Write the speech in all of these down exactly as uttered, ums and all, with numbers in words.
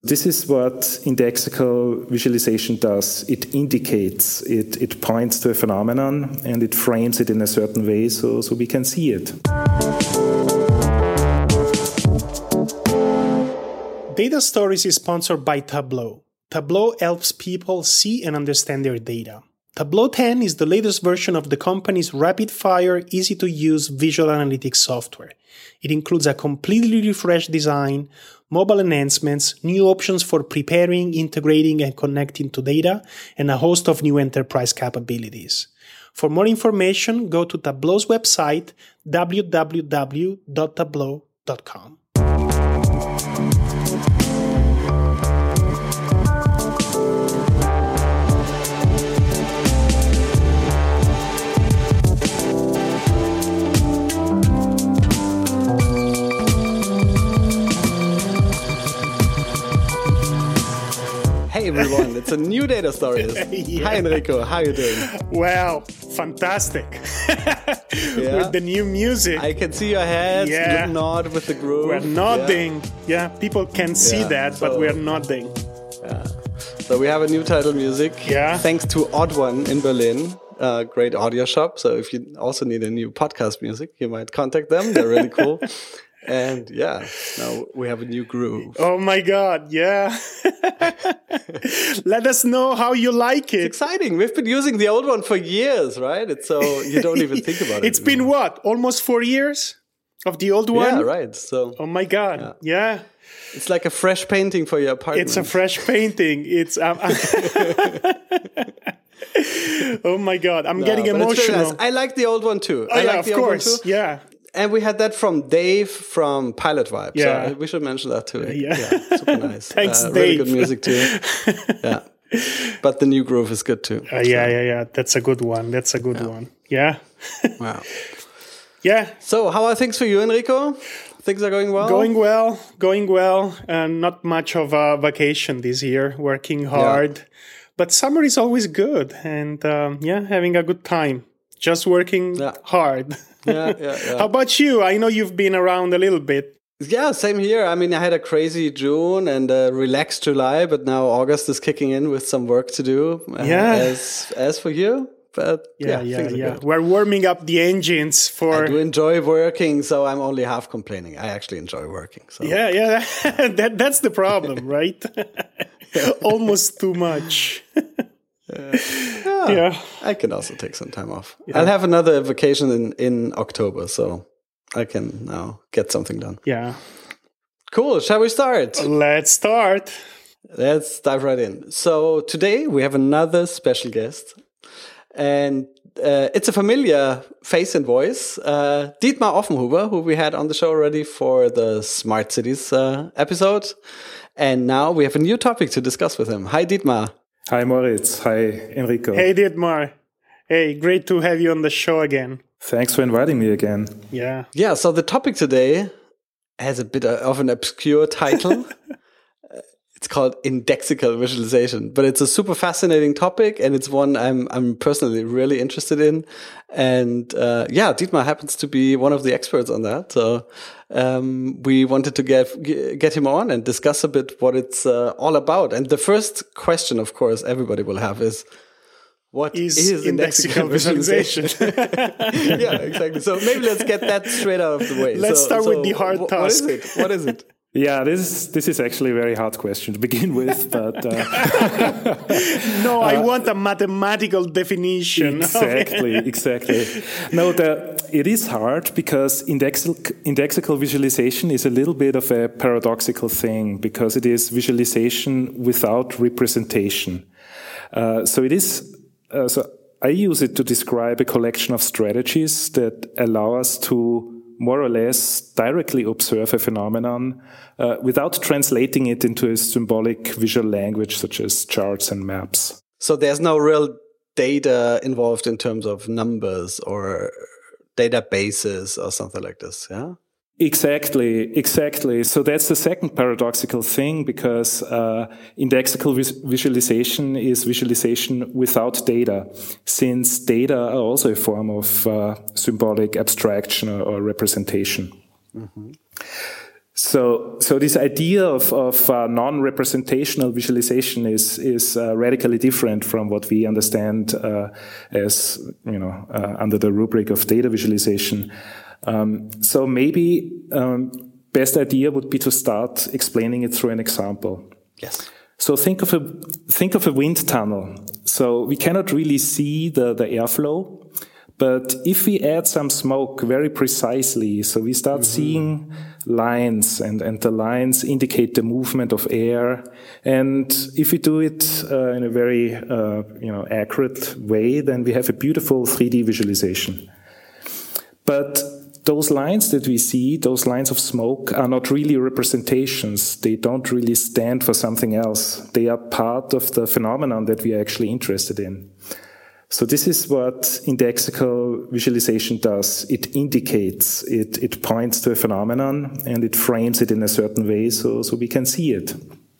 This is what indexical visualization does. It indicates, it, it points to a phenomenon, and it frames it in a certain way so, so we can see it. Data Stories is sponsored by Tableau. Tableau helps people see and understand their data. Tableau ten is the latest version of the company's rapid-fire, easy-to-use visual analytics software. It includes a completely refreshed design, mobile enhancements, new options for preparing, integrating, and connecting to data, and a host of new enterprise capabilities. For more information, go to Tableau's website, w w w dot tableau dot com. Hey everyone, it's a new Data Stories. Yeah. Hi Enrico, how are you doing? Well, fantastic. Yeah. With the new music. I can see your head, yeah. nod with the groove. We're nodding. Yeah, yeah people can see yeah. that, so, but we're nodding. Yeah. So we have a new title music. Yeah. Thanks to Odd One in Berlin. Uh, great audio shop. So if you also need a new podcast music, you might contact them. They're really cool. And yeah, now we have a new groove. Oh my God, yeah. Let us know how you like it. It's exciting. We've been using the old one for years, right? It's so you don't even think about it. It's been what? Almost four years of the old one? Yeah, right. So oh my God, yeah. yeah. It's like a fresh painting for your apartment. It's a fresh painting. It's um, oh my God, I'm no, getting emotional. Nice. I like the old one too. Oh I yeah, like of the course. Old one too. Yeah. And we had that from Dave from Pilot Vibe. Yeah. So we should mention that too. Yeah. yeah super nice. Thanks, uh, Dave. Really good music too. Yeah. But the new groove is good too. Uh, yeah, so. yeah, yeah. That's a good one. That's a good yeah. one. Yeah. Wow. Yeah. So how are things for you, Enrico? Things are going well? Going well. Going well. Uh, not much of a vacation this year. Working hard. Yeah. But summer is always good. And um, yeah, having a good time. Just working yeah. hard. Yeah, yeah, yeah. How about you? I know you've been around a little bit. Yeah, same here. I mean, I had a crazy June and a relaxed July, but now August is kicking in with some work to do. Uh, yeah. As as for you, but yeah, yeah, yeah, yeah. Good. We're warming up the engines for. I do enjoy working, so I'm only half complaining. I actually enjoy working. So. Yeah, yeah. that that's the problem, right? Almost too much. Uh, yeah, yeah, I can also take some time off. Yeah. I'll have another vacation in, in October, so I can now get something done. Yeah. Cool. Shall we start? Let's start. Let's dive right in. So today we have another special guest, and uh, it's a familiar face and voice, uh, Dietmar Offenhuber, who we had on the show already for the Smart Cities uh, episode. And now we have a new topic to discuss with him. Hi, Dietmar. Hi, Moritz. Hi, Enrico. Hey, Dietmar. Hey, great to have you on the show again. Thanks for inviting me again. Yeah. Yeah, so the topic today has a bit of an obscure title. It's called indexical visualization, but it's a super fascinating topic, and it's one I'm I'm personally really interested in. And uh, yeah, Dietmar happens to be one of the experts on that. So um, we wanted to get get him on and discuss a bit what it's uh, all about. And the first question, of course, everybody will have is, what is, is indexical, indexical visualization? visualization? Yeah, exactly. So maybe let's get that straight out of the way. Let's so, start so with the hard wh- task. What is it? What is it? Yeah, this is, this is actually a very hard question to begin with, but... Uh, no, I uh, want a mathematical definition. Exactly, exactly. No, the, it is hard because indexical, indexical visualization is a little bit of a paradoxical thing because it is visualization without representation. Uh, so it is... Uh, so I use it to describe a collection of strategies that allow us to more or less directly observe a phenomenon uh, without translating it into a symbolic visual language such as charts and maps. So there's no real data involved in terms of numbers or databases or something like this, yeah? Exactly, exactly. So that's the second paradoxical thing because uh, indexical vis- visualization is visualization without data, since data are also a form of uh, symbolic abstraction or, or representation. Mm-hmm. So, so this idea of, of uh, non-representational visualization is is uh, radically different from what we understand uh, as, you know, uh, under the rubric of data visualization. Um, so maybe um, best idea would be to start explaining it through an example. Yes. So think of a think of a wind tunnel. So we cannot really see the the airflow. But if we add some smoke very precisely, so we start mm-hmm. seeing lines, and, and the lines indicate the movement of air. And if we do it uh, in a very uh, you know accurate way, then we have a beautiful three D visualization. But those lines that we see, those lines of smoke, are not really representations. They don't really stand for something else. They are part of the phenomenon that we are actually interested in. So this is what indexical visualization does. It indicates, it, it points to a phenomenon, and it frames it in a certain way so, so we can see it.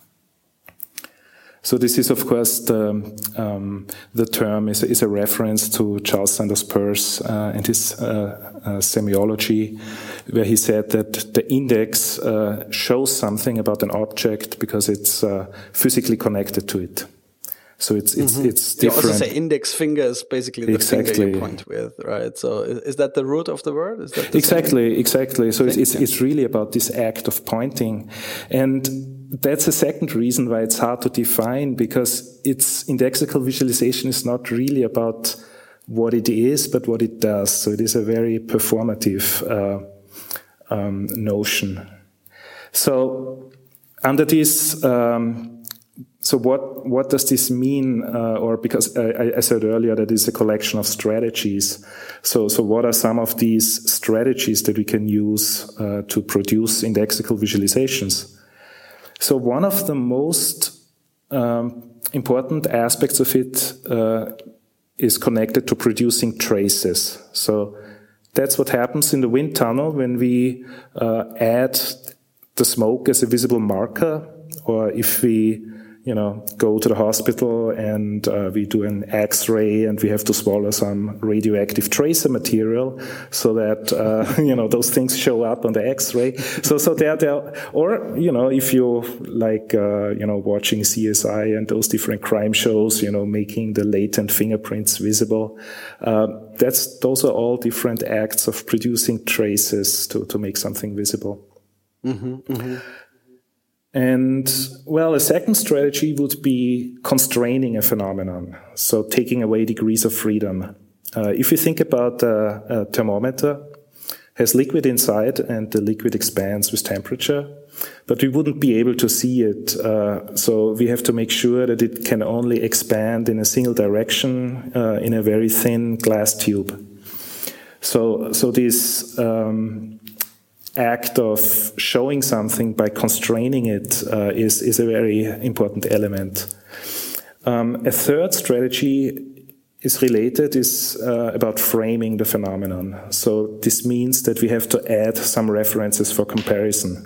So this is, of course, the, um, the term is, is a reference to Charles Sanders Peirce uh, and his uh, uh, semiology, where he said that the index uh, shows something about an object because it's uh, physically connected to it. So it's it's mm-hmm. it's different. You also say index finger is basically the exactly. finger you point with, right? So is, is that the root of the word? Is that the exactly, same? exactly. So it's, it's it's really about this act of pointing, and that's a second reason why it's hard to define, because it's indexical visualization is not really about what it is, but what it does. So it is a very performative uh, um, notion. So under this. Um, So what, what does this mean? Uh, or because I, I said earlier that it's a collection of strategies. So, so what are some of these strategies that we can use uh, to produce indexical visualizations? So one of the most um, important aspects of it uh, is connected to producing traces. So that's what happens in the wind tunnel when we uh, add the smoke as a visible marker, or if we you know, go to the hospital and uh, we do an X-ray and we have to swallow some radioactive tracer material so that, uh, you know, those things show up on the X-ray. So, so they're there, or, you know, if you like, uh, you know, watching C S I and those different crime shows, you know, making the latent fingerprints visible, uh, that's, those are all different acts of producing traces to, to make something visible. Mm-hmm, mm-hmm. And, well, a second strategy would be constraining a phenomenon, so taking away degrees of freedom. Uh, if you think about a, a thermometer, has liquid inside and the liquid expands with temperature, but we wouldn't be able to see it. Uh, so we have to make sure that it can only expand in a single direction uh, in a very thin glass tube. So, so this um, act of showing something by constraining it uh, is, is a very important element. Um, a third strategy is related, is uh, about framing the phenomenon. So this means that we have to add some references for comparison.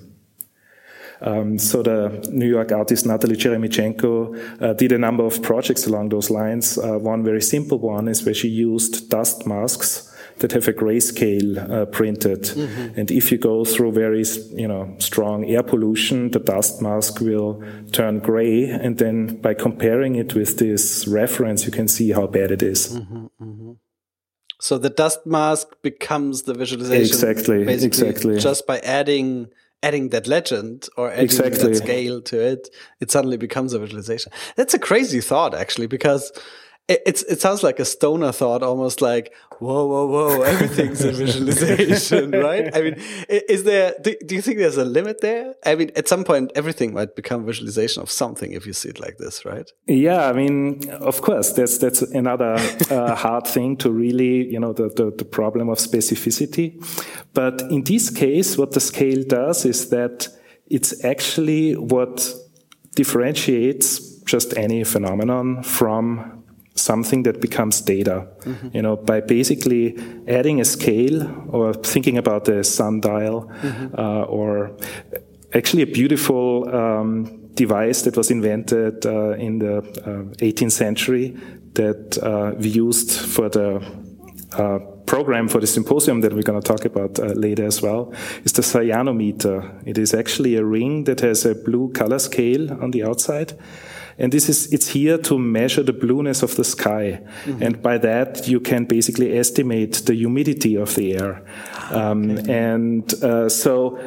Um, so the New York artist Natalie Jeremichenko uh, did a number of projects along those lines. Uh, one very simple one is where she used dust masks that have a grayscale uh, printed. Mm-hmm. And if you go through very, you know, strong air pollution, the dust mask will turn gray. And then by comparing it with this reference, you can see how bad it is. Mm-hmm, mm-hmm. So the dust mask becomes the visualization. Exactly, exactly. Just by adding adding that legend or adding exactly. that scale to it, it suddenly becomes a visualization. That's a crazy thought, actually, because it, it's it sounds like a stoner thought, almost like, whoa, whoa, whoa, everything's a visualization, right? I mean, is there, do, do you think there's a limit there? I mean, at some point, everything might become visualization of something if you see it like this, right? Yeah, I mean, of course, that's that's another uh, hard thing to really, you know, the, the, the problem of specificity. But in this case, what the scale does is that it's actually what differentiates just any phenomenon from something that becomes data, mm-hmm. you know, by basically adding a scale or thinking about a sundial, mm-hmm. uh, or actually a beautiful um, device that was invented uh, in the uh, eighteenth century that uh, we used for the uh, program for the symposium that we're going to talk about uh, later as well is the cyanometer. It is actually a ring that has a blue color scale on the outside. And this is, it's here to measure the blueness of the sky. Mm-hmm. And by that, you can basically estimate the humidity of the air. Um, okay. And uh, so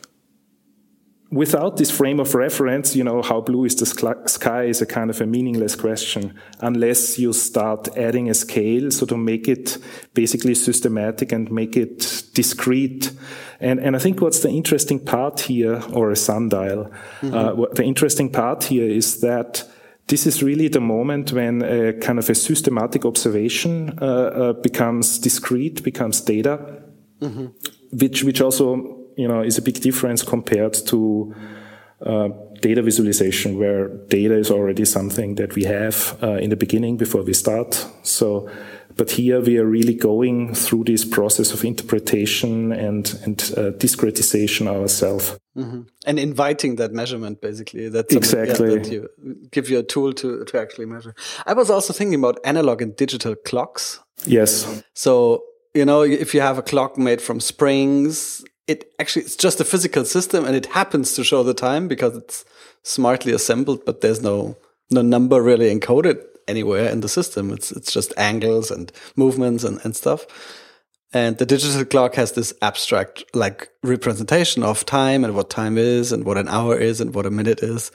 without this frame of reference, you know, how blue is the sky is a kind of a meaningless question unless you start adding a scale, so to make it basically systematic and make it discrete. And, and I think what's the interesting part here, or a sundial, mm-hmm. uh, what the interesting part here is that this is really the moment when a kind of a systematic observation uh, uh, becomes discrete, becomes data, mm-hmm. which, which also, you know, is a big difference compared to uh, data visualization, where data is already something that we have uh, in the beginning before we start. So, but here we are really going through this process of interpretation and and uh, discretization ourselves. Mm-hmm. And inviting that measurement, basically. That's exactly. Yeah, that you give you a tool to to actually measure. I was also thinking about analog and digital clocks. Yes. So, you know, if you have a clock made from springs, it actually, it's just a physical system, and it happens to show the time because it's smartly assembled, but there's no, no number really encoded anywhere in the system. It's, it's just angles and movements and, and stuff. And the digital clock has this abstract, like, representation of time and what time is and what an hour is and what a minute is.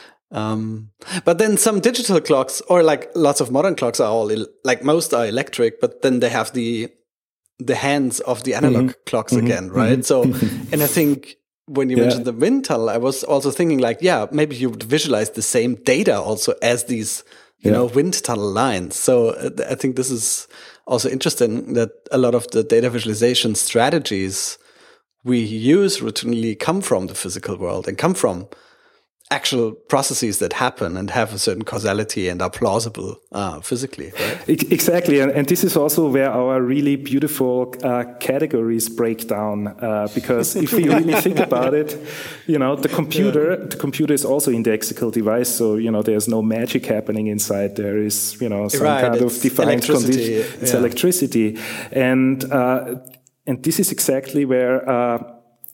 Um, but then some digital clocks, or like lots of modern clocks, are all, like most are electric, but then they have the, the hands of the analog mm-hmm. clocks mm-hmm. again, right? Mm-hmm. So, and I think when you yeah. mentioned the wind tunnel, I was also thinking like, yeah, maybe you would visualize the same data also as these, you yeah. know, wind tunnel lines. So uh, I think this is also interesting that a lot of the data visualization strategies we use routinely come from the physical world and come from actual processes that happen and have a certain causality and are plausible uh, physically, right? Exactly, and, and this is also where our really beautiful uh, categories break down. Uh, because if you really think about it, you know, the computer, yeah. the computer is also an indexical device. So you know, there's no magic happening inside. There is, you know, some right, kind of defined condition. It's yeah. electricity, and uh, and this is exactly where. Uh,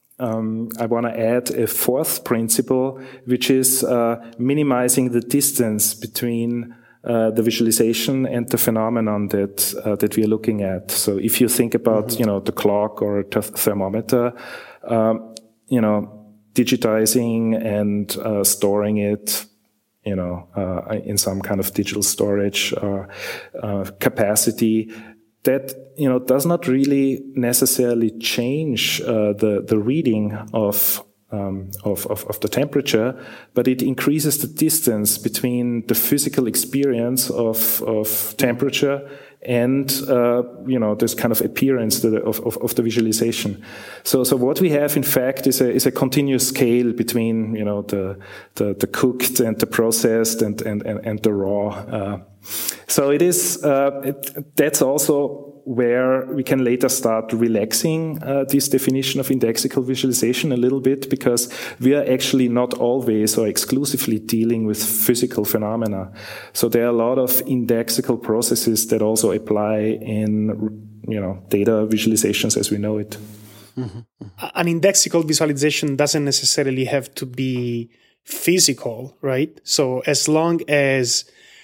Um, I want to add a fourth principle, which is uh, minimizing the distance between uh, the visualization and the phenomenon that uh, that we are looking at. So, if you think about, mm-hmm. you know, the clock or the thermometer, um, you know, digitizing and uh, storing it, you know, uh, in some kind of digital storage uh, uh, capacity. That, you know, does not really necessarily change uh, the the reading of, um, of of of the temperature, but it increases the distance between the physical experience of of temperature and uh, you know, this kind of appearance of, of of the visualization. So so what we have in fact is a is a continuous scale between, you know, the the, the cooked and the processed and and and, and the raw. Uh, So it is, uh, it, that's also where we can later start relaxing uh, this definition of indexical visualization a little bit, because we are actually not always or exclusively dealing with physical phenomena. So there are a lot of indexical processes that also apply in, you know, data visualizations as we know it. Mm-hmm. An indexical visualization doesn't necessarily have to be physical, right? So as long as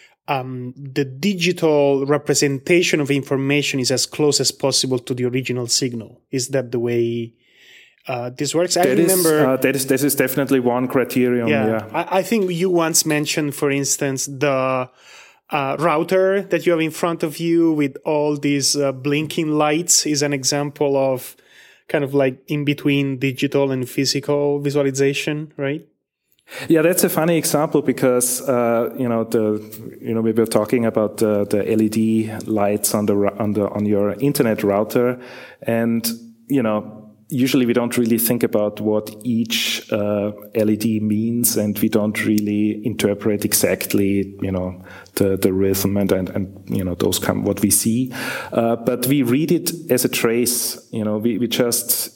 Um, the digital representation of information is as close as possible to the original signal. Is that the way uh, this works? I that remember is, uh, that is that is definitely one criterion. Yeah, yeah. I, I think you once mentioned, for instance, the uh, router that you have in front of you with all these uh, blinking lights is an example of kind of like in between digital and physical visualization, right? Yeah, that's a funny example because uh, you know the you know we were talking about the, the L E D lights on the on the on your internet router, and you know usually we don't really think about what each uh, L E D means, and we don't really interpret exactly you know the the rhythm and and, and you know those come what we see, uh, but we read it as a trace. You know we we just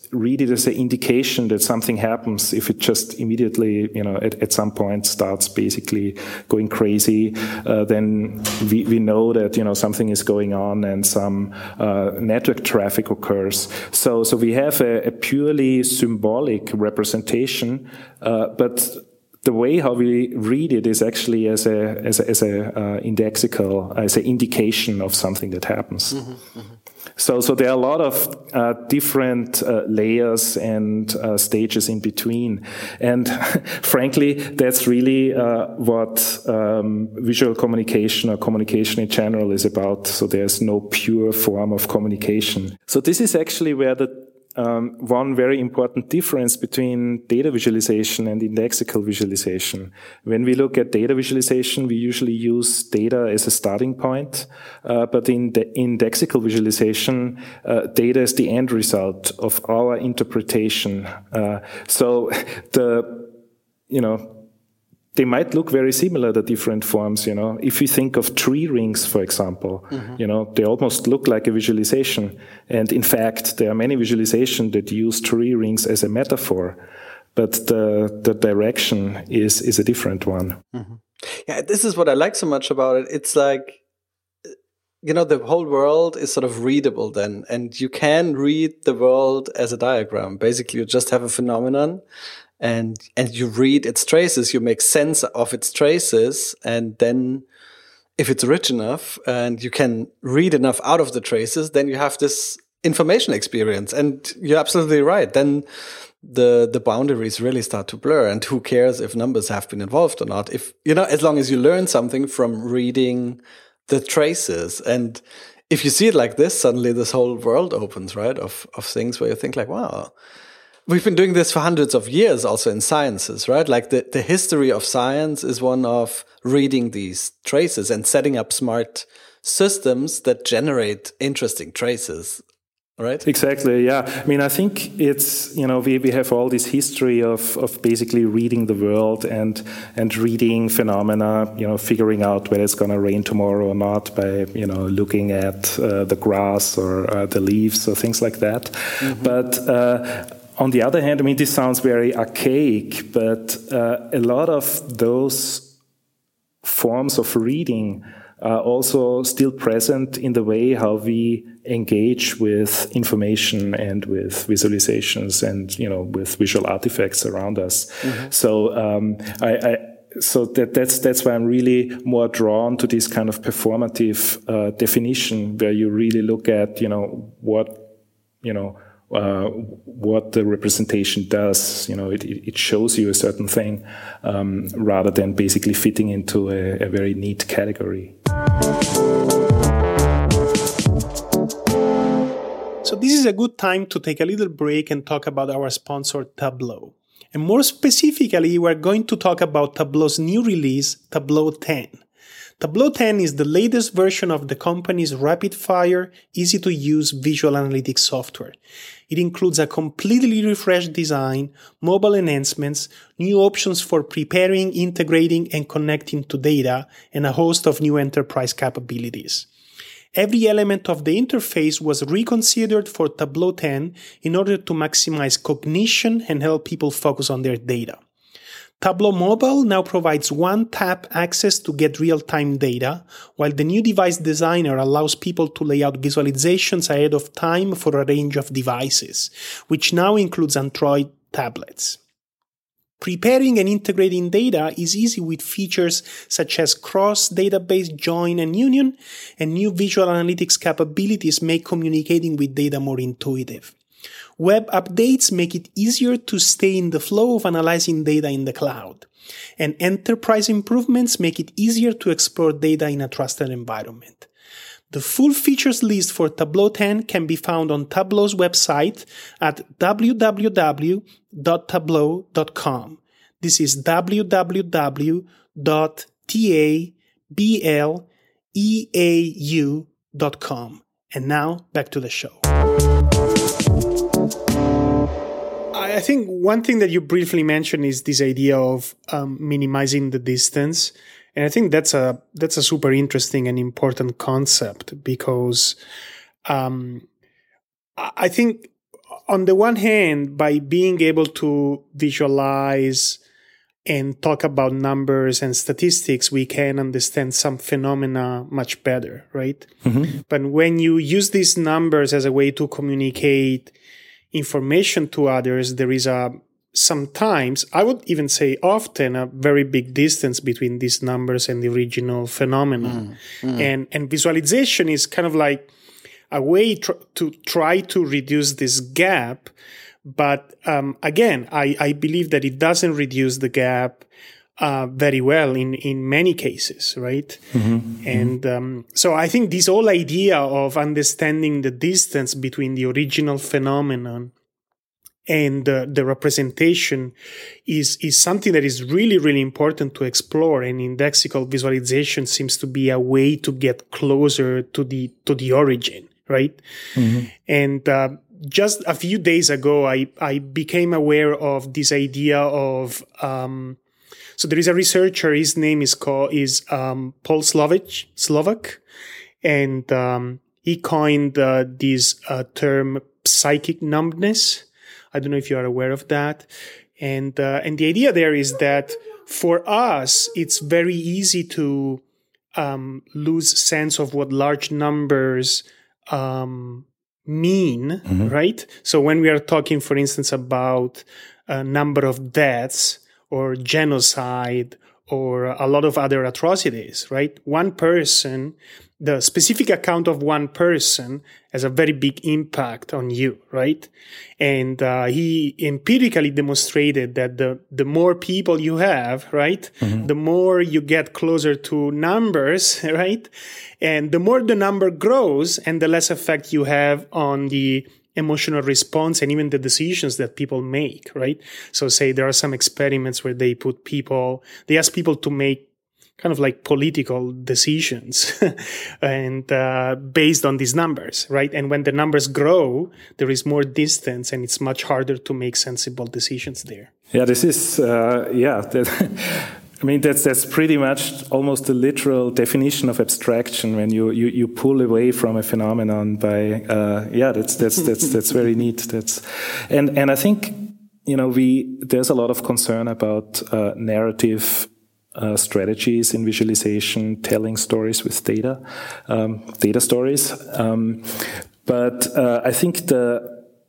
read it as an indication that something happens. If it just immediately, you know, at, at some point starts basically going crazy, uh, then we, we know that, you know, something is going on and some uh, network traffic occurs. So, so we have a, a purely symbolic representation, uh, but the way how we read it is actually as a as a, as a uh, indexical, as an indication of something that happens. Mm-hmm, mm-hmm. So, so there are a lot of uh, different uh, layers and uh, stages in between, and frankly, that's really uh, what um, visual communication or communication in general is about. So, there's no pure form of communication. So, this is actually where the Um, one very important difference between data visualization and indexical visualization. When we look at data visualization, we usually use data as a starting point, uh, but in the indexical visualization, uh, data is the end result of our interpretation. Uh, so the, you know, they might look very similar, the different forms, you know. If you think of tree rings, for example, mm-hmm. you know, they almost look like a visualization. And in fact, there are many visualizations that use tree rings as a metaphor, but the the direction is is a different one. Mm-hmm. Yeah, this is what I like so much about it. It's like, you know, the whole world is sort of readable then, and you can read the world as a diagram. Basically, you just have a phenomenon, and and you read its traces, you make sense of its traces, and then if it's rich enough and you can read enough out of the traces, then you have this information experience. And you're absolutely right. Then the the boundaries really start to blur, and who cares if numbers have been involved or not? If, you know, as long as you learn something from reading the traces. And if you see it like this, suddenly this whole world opens, right? Of of things where you think like, wow, we've been doing this for hundreds of years also in sciences, right? Like the, the history of science is one of reading these traces and setting up smart systems that generate interesting traces, right? Exactly, yeah. I mean, I think it's, you know, we, we have all this history of, of basically reading the world and and reading phenomena, you know, figuring out whether it's going to rain tomorrow or not by, you know, looking at uh, the grass or uh, the leaves or things like that. Mm-hmm. But uh, on the other hand, I mean, this sounds very archaic, but uh, a lot of those forms of reading are also still present in the way how we engage with information and with visualizations and, you know, with visual artifacts around us. Mm-hmm. So um, I, I so that that's that's why I'm really more drawn to this kind of performative uh, definition, where you really look at, you know, what, you know, Uh, what the representation does. You know, it, it shows you a certain thing, um, rather than basically fitting into a, a very neat category. So this is a good time to take a little break and talk about our sponsor, Tableau. And more specifically, we're going to talk about Tableau's new release, Tableau ten. Tableau ten is the latest version of the company's rapid-fire, easy-to-use visual analytics software. It includes a completely refreshed design, mobile enhancements, new options for preparing, integrating, and connecting to data, and a host of new enterprise capabilities. Every element of the interface was reconsidered for Tableau ten in order to maximize cognition and help people focus on their data. Tableau Mobile now provides one-tap access to get real-time data, while the new device designer allows people to lay out visualizations ahead of time for a range of devices, which now includes Android tablets. Preparing and integrating data is easy with features such as cross-database join and union, and new visual analytics capabilities make communicating with data more intuitive. Web updates make it easier to stay in the flow of analyzing data in the cloud. And enterprise improvements make it easier to explore data in a trusted environment. The full features list for Tableau ten can be found on Tableau's website at w w w dot tableau dot com. This is w w w dot tableau dot com. And now, back to the show. I think one thing that you briefly mentioned is this idea of um, minimizing the distance. And I think that's a that's a super interesting and important concept, because um, I think on the one hand, by being able to visualize and talk about numbers and statistics, we can understand some phenomena much better, right? Mm-hmm. But when you use these numbers as a way to communicate information to others, there is a sometimes, I would even say often, a very big distance between these numbers and the original phenomenon. Mm, mm. And, and visualization is kind of like a way tr- to try to reduce this gap. But um, again, I, I believe that it doesn't reduce the gap uh, very well in, in many cases, right? Mm-hmm, and mm-hmm. Um, so I think this whole idea of understanding the distance between the original phenomenon and uh, the representation is is something that is really, really important to explore. And indexical visualization seems to be a way to get closer to the to the origin, right? Mm-hmm. And uh, just a few days ago, I I became aware of this idea of um, so there is a researcher. His name is called is um, Paul Slovak Slovak, and um, he coined uh, this uh, term psychic numbness. I don't know if you are aware of that. And uh, and the idea there is that for us, it's very easy to um, lose sense of what large numbers um, mean, mm-hmm. right? So when we are talking, for instance, about a number of deaths or genocide or a lot of other atrocities, right? One person, the specific account of one person has a very big impact on you, right? And uh, he empirically demonstrated that the, the more people you have, right, mm-hmm. the more you get closer to numbers, right? And the more the number grows and the less effect you have on the emotional response and even the decisions that people make, right? So say there are some experiments where they put people, they ask people to make kind of like political decisions and uh, based on these numbers, right? And when the numbers grow, there is more distance and it's much harder to make sensible decisions there. Yeah, this is, uh, yeah, that, I mean, that's that's pretty much almost the literal definition of abstraction when you, you, you pull away from a phenomenon by, uh, yeah, that's, that's, that's, that's very neat. That's, and, and I think, you know, we, there's a lot of concern about uh, narrative Uh, strategies in visualization, telling stories with data, um, data stories. Um, but uh, I think the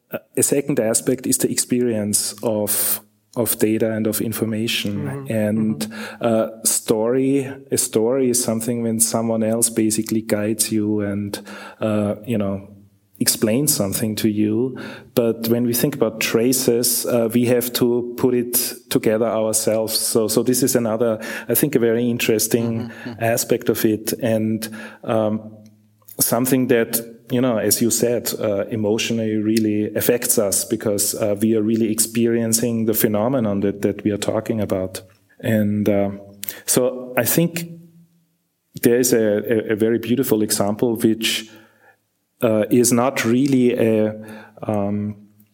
a second aspect is the experience of of data and of information. Mm-hmm. And mm-hmm. Uh, story, a story is something when someone else basically guides you and uh, you know explain something to you. But when we think about traces, uh, we have to put it together ourselves. So, so this is another, I think, a very interesting mm-hmm. aspect of it, and um, something that, you know, as you said, uh, emotionally really affects us because uh, we are really experiencing the phenomenon that, that we are talking about. And uh, so I think there is a, a, a very beautiful example which Uh, is not really a, um,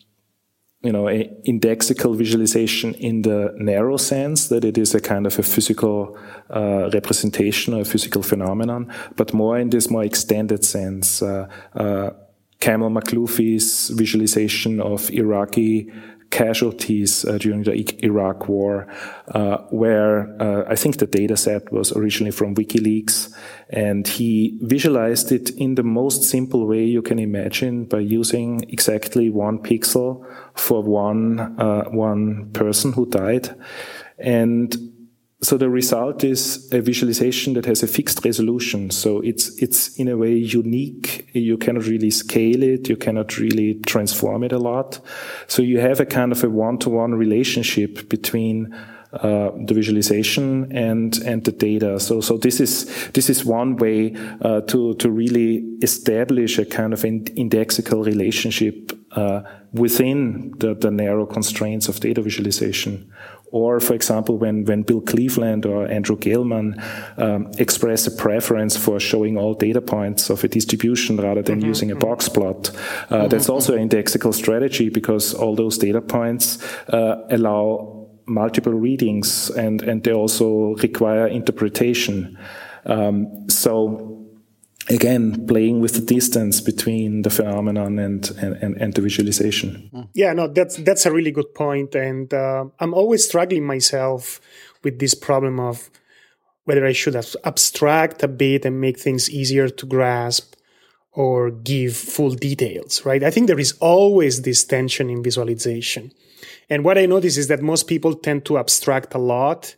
you know, a indexical visualization in the narrow sense that it is a kind of a physical uh, representation or a physical phenomenon, but more in this more extended sense. Uh, uh, Kamal Makhloufi's visualization of Iraqi casualties uh, during the Iraq War, uh, where uh, I think the data set was originally from WikiLeaks, and he visualized it in the most simple way you can imagine by using exactly one pixel for one uh, one person who died. And so the result is a visualization that has a fixed resolution. So it's it's in a way unique. You cannot really scale it. You cannot really transform it a lot. So you have a kind of a one-to-one relationship between uh, the visualization and and the data. So so this is this is one way uh, to to really establish a kind of an indexical relationship uh, within the, the narrow constraints of data visualization. Or, for example, when, when Bill Cleveland or Andrew Gell-Mann um, express a preference for showing all data points of a distribution rather than mm-hmm. using a box plot, uh, mm-hmm. that's also an indexical strategy because all those data points uh, allow multiple readings and, and they also require interpretation. Um, so again, playing with the distance between the phenomenon and, and, and the visualization. Yeah, no, that's that's a really good point. And uh, I'm always struggling myself with this problem of whether I should abstract a bit and make things easier to grasp or give full details, right? I think there is always this tension in visualization. And what I notice is that most people tend to abstract a lot,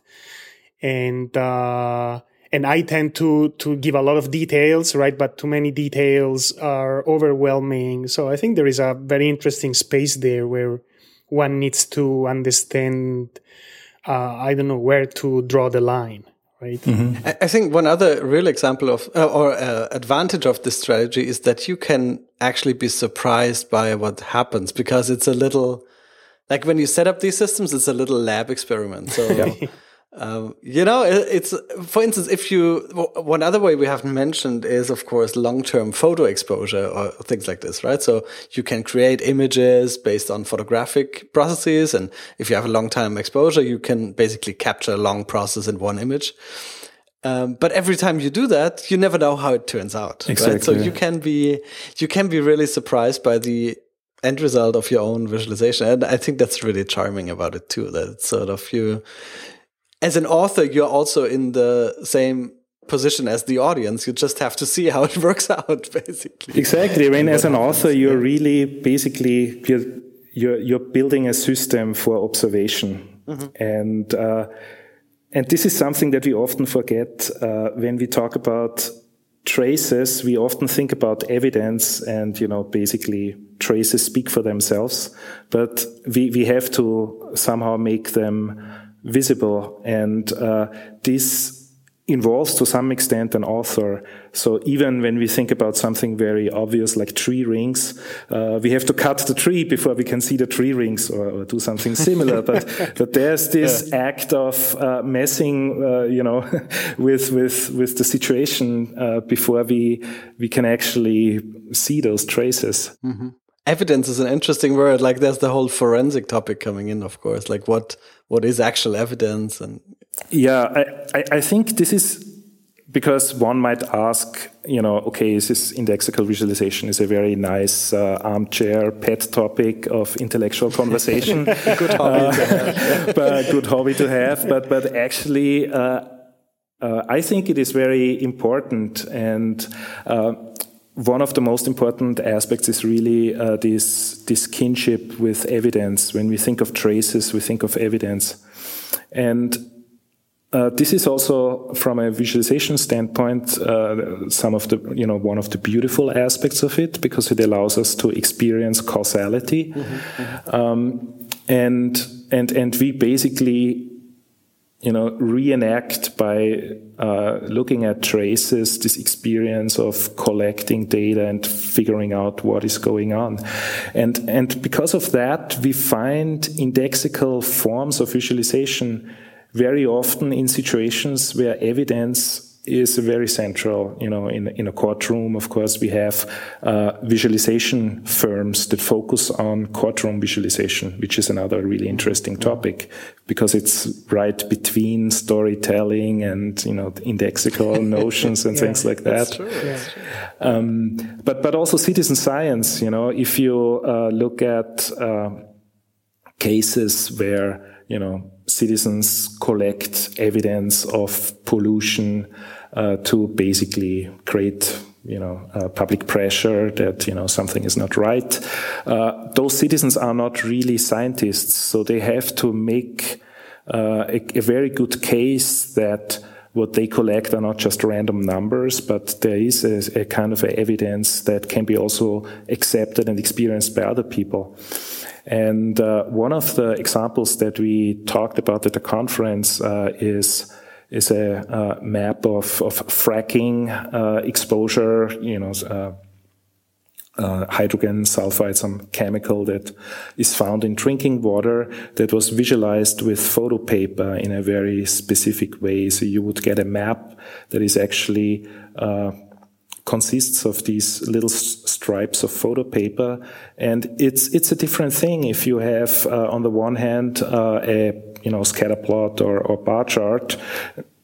and uh, and I tend to to give a lot of details, right? But too many details are overwhelming. So I think there is a very interesting space there where one needs to understand, uh, I don't know, where to draw the line. Right. Mm-hmm. I think one other real example of uh, or uh, advantage of this strategy is that you can actually be surprised by what happens, because it's a little like when you set up these systems, it's a little lab experiment. So, yeah. um, you know, it, it's, for instance, if you, one other way we haven't mentioned is, of course, long-term photo exposure or things like this, right? So you can create images based on photographic processes. And if you have a long-time exposure, you can basically capture a long process in one image. Um, but every time you do that, you never know how it turns out. Exactly. Right? So you can be, you can be really surprised by the end result of your own visualization. And I think that's really charming about it too, that it's sort of you, as an author, you're also in the same position as the audience. You just have to see how it works out, basically. Exactly. I mean, as an author, you're really basically, you're, you're, you're building a system for observation. Mm-hmm. And, uh, and this is something that we often forget, uh, when we talk about traces. We often think about evidence and, you know, basically traces speak for themselves, but we, we have to somehow make them visible. And, uh, this involves to some extent an author. So even when we think about something very obvious like tree rings, uh, we have to cut the tree before we can see the tree rings, or, or do something similar. but but there's this yeah. act of uh, messing, uh, you know, with with with the situation uh, before we we can actually see those traces. Mm-hmm. Evidence is an interesting word. Like there's the whole forensic topic coming in, of course. Like what what is actual evidence? And yeah, I, I, I think this is because one might ask, you know, okay, is this indexical visualization is a very nice uh, armchair pet topic of intellectual conversation. Good hobby uh, to have. but good hobby to have. But but actually, uh, uh, I think it is very important, and uh, one of the most important aspects is really uh, this this kinship with evidence. When we think of traces, we think of evidence, and Uh, this is also, from a visualization standpoint, uh, some of the, you know, one of the beautiful aspects of it, because it allows us to experience causality, mm-hmm, mm-hmm. Um, and and and we basically, you know, reenact by uh, looking at traces this experience of collecting data and figuring out what is going on, and and because of that, we find indexical forms of visualization very often in situations where evidence is very central. You know, in in a courtroom, of course, we have uh, visualization firms that focus on courtroom visualization, which is another really interesting topic, because it's right between storytelling and, you know, indexical notions and yeah, things like that. That's true. Yeah. Um, but but also citizen science. You know, if you uh, look at uh, cases where, you know, citizens collect evidence of pollution uh, to basically create, you know, uh, public pressure that, you know, something is not right. Uh, those citizens are not really scientists, so they have to make uh, a, a very good case that what they collect are not just random numbers, but there is a, a kind of a evidence that can be also accepted and experienced by other people. And uh, one of the examples that we talked about at the conference uh, is is a uh, map of, of fracking uh, exposure, you know, uh, uh, hydrogen sulfide, some chemical that is found in drinking water, that was visualized with photo paper in a very specific way. So you would get a map that is actually uh, consists of these little stripes of photo paper, and it's it's a different thing if you have uh, on the one hand uh, a, you know, scatter plot or, or bar chart.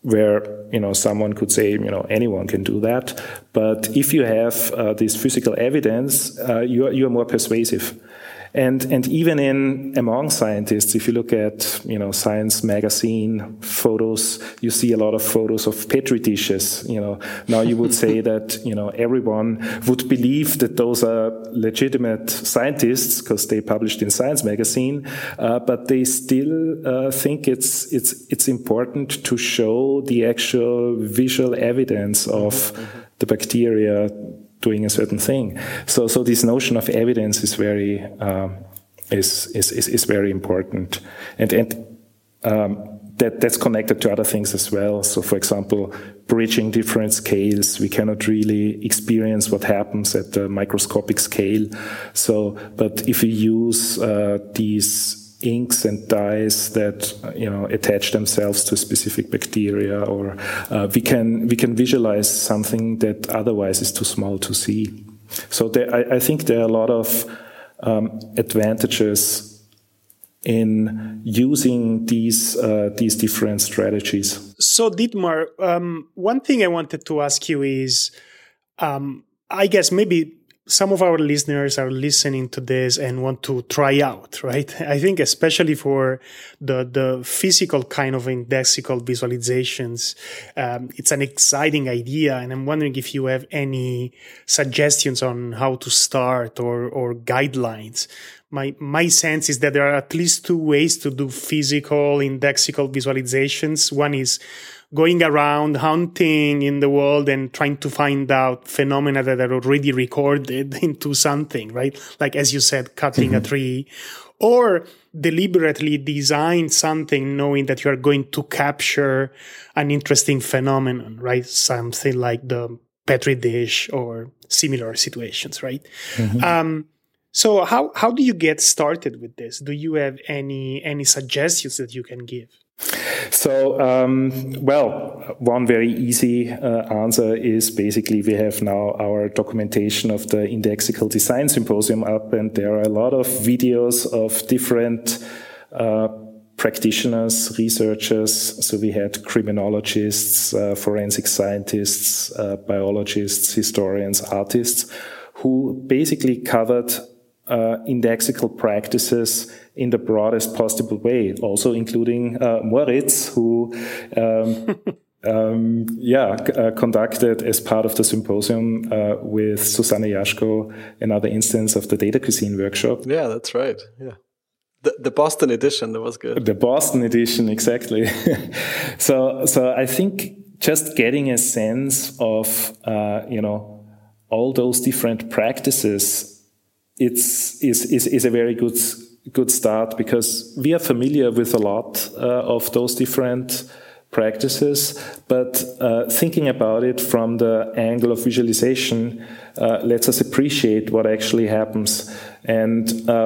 where, you know, someone could say, you know, anyone can do that. But if you have uh, this physical evidence, uh, you are, you are more persuasive. And and even in among scientists, if you look at, you know, Science magazine photos, you see a lot of photos of petri dishes. You know, now you would say that, you know, everyone would believe that those are legitimate scientists because they published in Science magazine, uh, but they still uh, think it's it's it's important to show the actual visual evidence of mm-hmm. the bacteria doing a certain thing. So, so this notion of evidence is very uh, is, is is is very important, and and um, that that's connected to other things as well. So, for example, bridging different scales, we cannot really experience what happens at the microscopic scale. So, but if we use uh, these inks and dyes that, you know, attach themselves to specific bacteria, or uh, we can we can visualize something that otherwise is too small to see. So there, I, I think there are a lot of um, advantages in using these uh, these different strategies. So Dietmar, um, one thing I wanted to ask you is, um, I guess maybe some of our listeners are listening to this and want to try out, right? I think especially for the the physical kind of indexical visualizations, um, it's an exciting idea. And I'm wondering if you have any suggestions on how to start, or or guidelines. My my sense is that there are at least two ways to do physical indexical visualizations. One is going around hunting in the world and trying to find out phenomena that are already recorded into something, right? Like, as you said, cutting mm-hmm. a tree, or deliberately design something knowing that you are going to capture an interesting phenomenon, right? Something like the Petri dish or similar situations, right? Mm-hmm. Um, so how, how do you get started with this? Do you have any, any suggestions that you can give? So, um, well, one very easy uh, answer is basically we have now our documentation of the Indexical Design Symposium up, and there are a lot of videos of different uh, practitioners, researchers. So we had criminologists, uh, forensic scientists, uh, biologists, historians, artists, who basically covered uh, indexical practices in the broadest possible way, also including uh, Moritz, who, um, um, yeah, uh, conducted as part of the symposium uh, with Susanne Jaschko another instance of the Data Cuisine workshop. Yeah, that's right. Yeah, the, the Boston edition, that was good. The Boston edition, exactly. so, so I think just getting a sense of, uh, you know, all those different practices, it's is is is a very good. good start, because we are familiar with a lot uh, of those different practices, but uh, thinking about it from the angle of visualization uh, lets us appreciate what actually happens. And uh,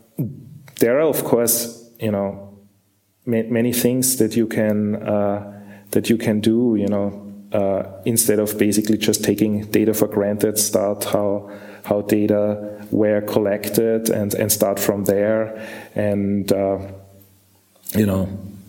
there are, of course, you know, ma- many things that you can uh, that you can do, you know, uh, instead of basically just taking data for granted. Start how how data were collected and, and start from there, and uh, you know,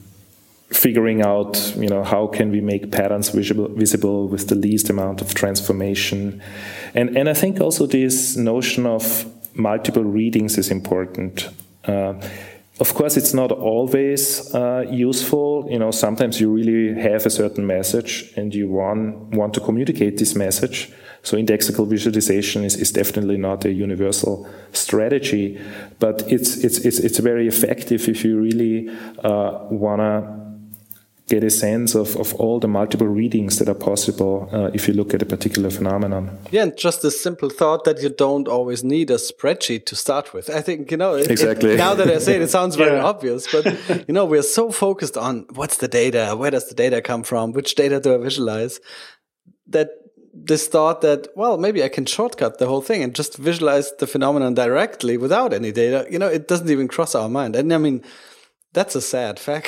figuring out, you know, how can we make patterns visible visible with the least amount of transformation, and and I think also this notion of multiple readings is important. Uh, Of course, it's not always uh, useful. You know, sometimes you really have a certain message and you want, want to communicate this message. So indexical visualization is, is definitely not a universal strategy, but it's it's it's it's very effective if you really uh, wanna get a sense of, of all the multiple readings that are possible uh, if you look at a particular phenomenon. Yeah, and just a simple thought that you don't always need a spreadsheet to start with. I think, you know, it, exactly. It, now that I say it, it sounds very yeah. obvious, but, you know, we're so focused on what's the data, where does the data come from, which data do I visualize, that this thought that, well, maybe I can shortcut the whole thing and just visualize the phenomenon directly without any data, you know, it doesn't even cross our mind. And I mean, That's a sad fact.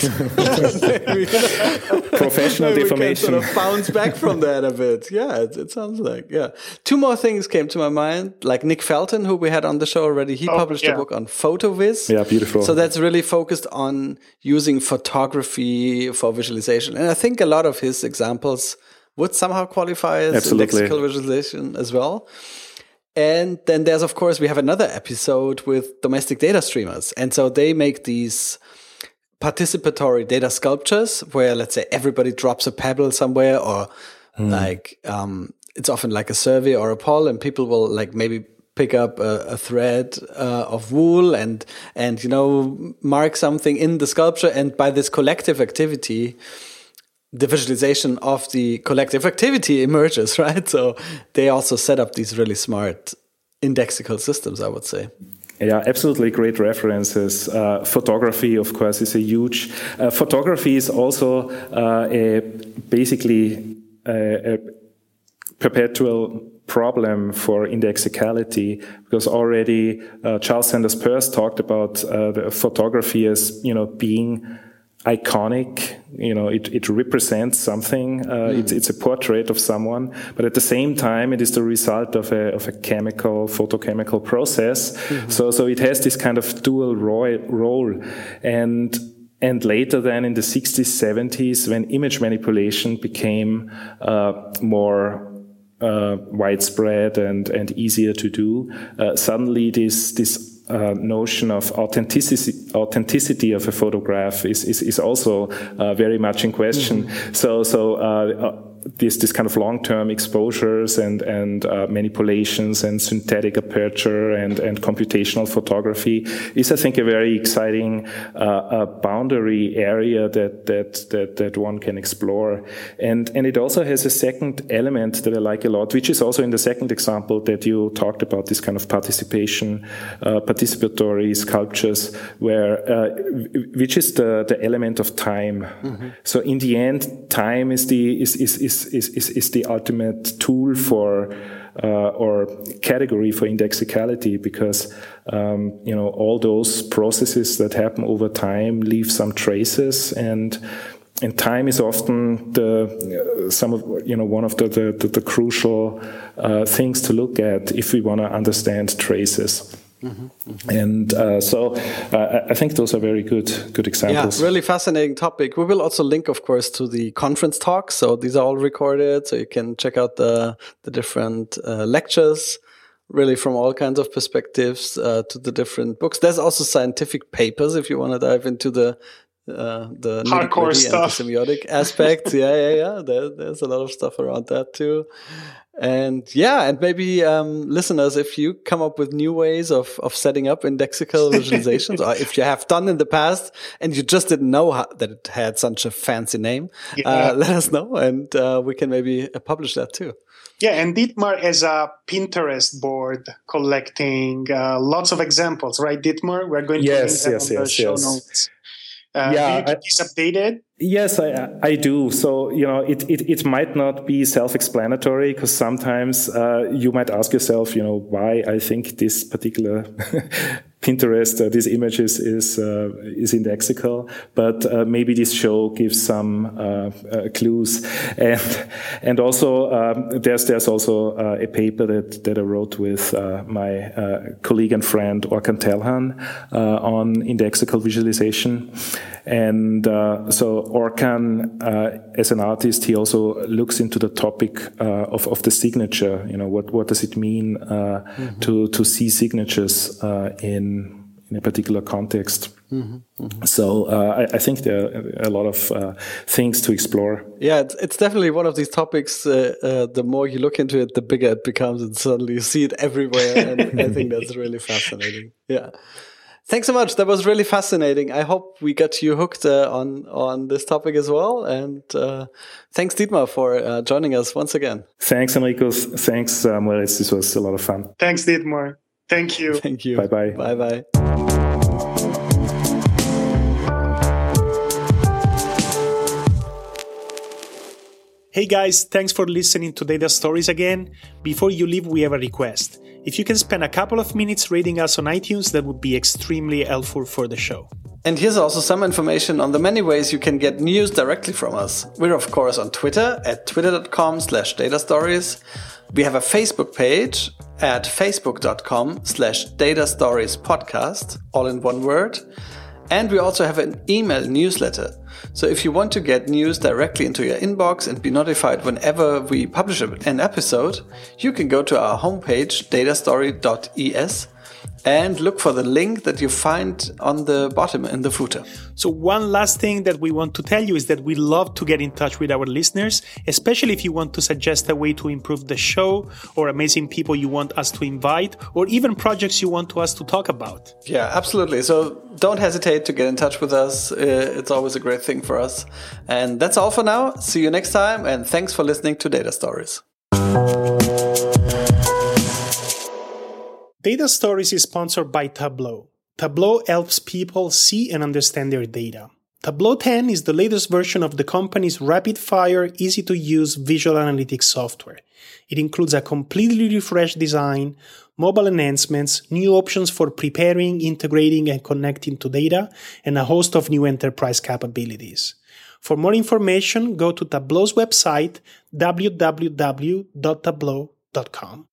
Professional maybe deformation. We can sort of bounce back from that a bit. Yeah, it, it sounds like, yeah. Two more things came to my mind, like Nick Felton, who we had on the show already. He oh, published yeah. a book on PhotoViz. Yeah, beautiful. So that's really focused on using photography for visualization. And I think a lot of his examples would somehow qualify as Absolutely. Indexical visualization as well. And then there's, of course, we have another episode with domestic data streamers. And so they make these participatory data sculptures where, let's say, everybody drops a pebble somewhere, or mm. like um, it's often like a survey or a poll, and people will like maybe pick up a, a thread uh, of wool and and you know mark something in the sculpture, and by this collective activity, the visualization of the collective activity emerges, right? So they also set up these really smart indexical systems, I would say. Yeah, absolutely great references. Uh, photography, of course, is a huge... Uh, photography is also uh, a basically a, a perpetual problem for indexicality, because already uh, Charles Sanders Peirce talked about uh, the photography as, you know, being iconic. You know, it, it represents something. Uh, mm. It's it's a portrait of someone, but at the same time, it is the result of a of a chemical, photochemical process. Mm-hmm. So so it has this kind of dual ro- role, and and later then in the sixties, seventies, when image manipulation became uh, more uh, widespread and and easier to do, uh, suddenly this this Uh, notion of authenticity, authenticity of a photograph is is, is also uh, very much in question. Mm-hmm. So so uh, uh, this this kind of long-term exposures and and uh, manipulations and synthetic aperture and and computational photography is, I think, a very exciting uh, uh, boundary area that that that that one can explore. And and it also has a second element that I like a lot, which is also in the second example that you talked about, this kind of participation, uh, participatory sculptures, where uh, which is the the element of time. Mm-hmm. So in the end, time is the is is is Is, is, is the ultimate tool for uh, or category for indexicality, because um, you know all those processes that happen over time leave some traces, and and time is often the uh, some of you know one of the the, the, the crucial uh, things to look at if we want to understand traces. Mm-hmm, mm-hmm. And uh, so uh, I think those are very good good examples. Yeah, really fascinating topic. We will also link, of course, to the conference talks. So these are all recorded, so you can check out the the different uh, lectures, really from all kinds of perspectives, uh, to the different books. There's also scientific papers if you want to dive into the uh, the hardcore stuff, and the semiotic aspects. yeah, yeah, yeah. There, there's a lot of stuff around that too. And yeah, and maybe um, listeners, if you come up with new ways of, of setting up indexical visualizations, or if you have done in the past and you just didn't know how, that it had such a fancy name, yeah. uh, let us know, and uh, we can maybe uh, publish that too. Yeah, and Dietmar has a Pinterest board collecting uh, lots of examples, right, Dietmar? We're going to yes, link yes, them on yes, the show yes. notes. Uh, yeah, do you keep this updated? Yes, I, I do. So, you know, it, it, it might not be self-explanatory, because sometimes uh, you might ask yourself, you know, why I think this particular Pinterest, uh, this image is is, uh, is indexical, but uh, maybe this show gives some uh, uh, clues. And and also um, there's there's also uh, a paper that that I wrote with uh, my uh, colleague and friend Orkan Telhan uh, on indexical visualization. And uh, so Orkan, uh, as an artist, he also looks into the topic uh, of of the signature. You know, what what does it mean uh, mm-hmm. to to see signatures uh, in in a particular context? Mm-hmm. Mm-hmm. So uh, I, I think there are a lot of uh, things to explore. Yeah, it's, it's definitely one of these topics. Uh, uh, the more you look into it, the bigger it becomes, and suddenly you see it everywhere. And I think that's really fascinating. Yeah. Thanks so much. That was really fascinating. I hope we got you hooked uh, on on this topic as well. And uh, thanks, Dietmar, for uh, joining us once again. Thanks, Enrikus. Thanks, uh, Moritz. This was a lot of fun. Thanks, Dietmar. Thank you. Thank you. Bye-bye. Bye-bye. Hey guys, thanks for listening to Data Stories again. Before you leave, we have a request. If you can spend a couple of minutes rating us on iTunes, that would be extremely helpful for the show. And here's also some information on the many ways you can get news directly from us. We're of course on Twitter at twitter.com slash data stories. We have a Facebook page at facebook.com slash data stories podcast, all in one word. And we also have an email newsletter. So if you want to get news directly into your inbox and be notified whenever we publish an episode, you can go to our homepage, datastory dot e s, and look for the link that you find on the bottom in the footer. So one last thing that we want to tell you is that we love to get in touch with our listeners, especially if you want to suggest a way to improve the show or amazing people you want us to invite or even projects you want us to talk about. Yeah, absolutely. So don't hesitate to get in touch with us. Uh, it's always a great thing for us. And that's all for now. See you next time. And thanks for listening to Data Stories. Data Stories is sponsored by Tableau. Tableau helps people see and understand their data. Tableau ten is the latest version of the company's rapid-fire, easy-to-use visual analytics software. It includes a completely refreshed design, mobile enhancements, new options for preparing, integrating, and connecting to data, and a host of new enterprise capabilities. For more information, go to Tableau's website, w w w dot tableau dot com.